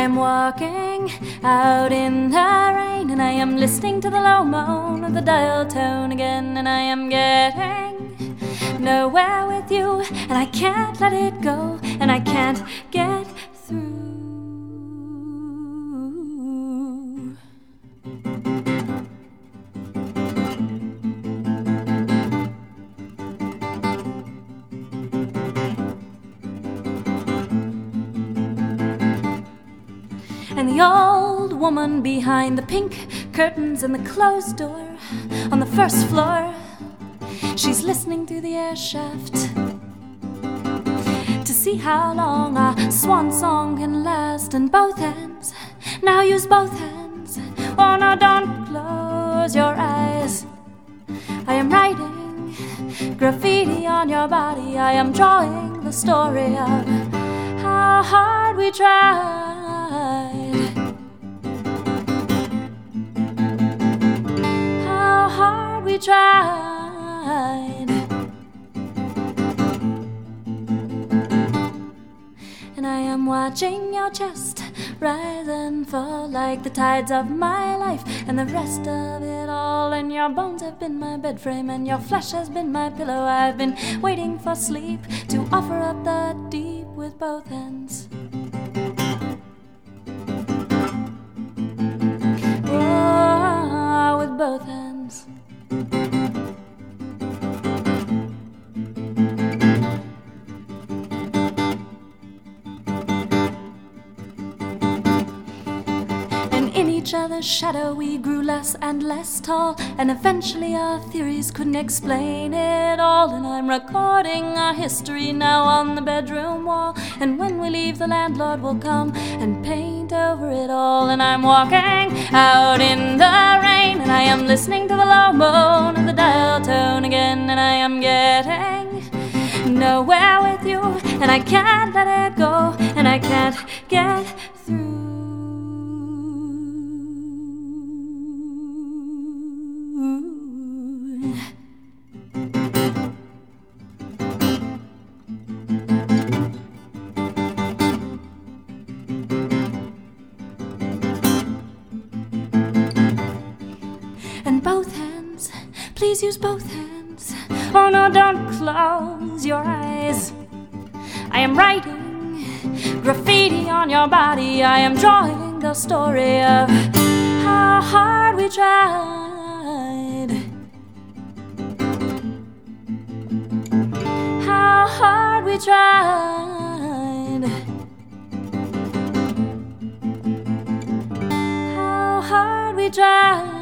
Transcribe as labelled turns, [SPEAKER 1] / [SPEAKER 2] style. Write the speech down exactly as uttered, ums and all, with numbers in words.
[SPEAKER 1] am walking out in the rain, and I am listening to the low moan of the dial tone again, and I am getting nowhere with you, and I can't let it go, and I can't get through. And the old woman behind the pink curtains and the closed door on the first floor, she's listening through the air shaft to see how long a swan song can last. And both hands, now use both hands. Oh no, don't close your eyes. I am writing graffiti on your body. I am drawing the story of how hard we tried. How hard we tried. And I am watching your chest rise and fall like the tides of my life, and the rest of it all. And your bones have been my bed frame, and your flesh has been my pillow. I've been waiting for sleep to offer up the deep with both hands. Oh, with both hands. In each other's shadow we grew less and less tall, and eventually our theories couldn't explain it all. And I'm recording our history now on the bedroom wall, and when we leave the landlord will come and paint over it all. And I'm walking out in the rain, and I am listening to the low moan of the dial tone again, and I am getting nowhere with you, and I can't let it go, and I can't get through. And both hands, please use both hands. Oh no, don't close your eyes. I am writing graffiti on your body. I am drawing the story of how hard we tried. How hard we tried. How hard we tried.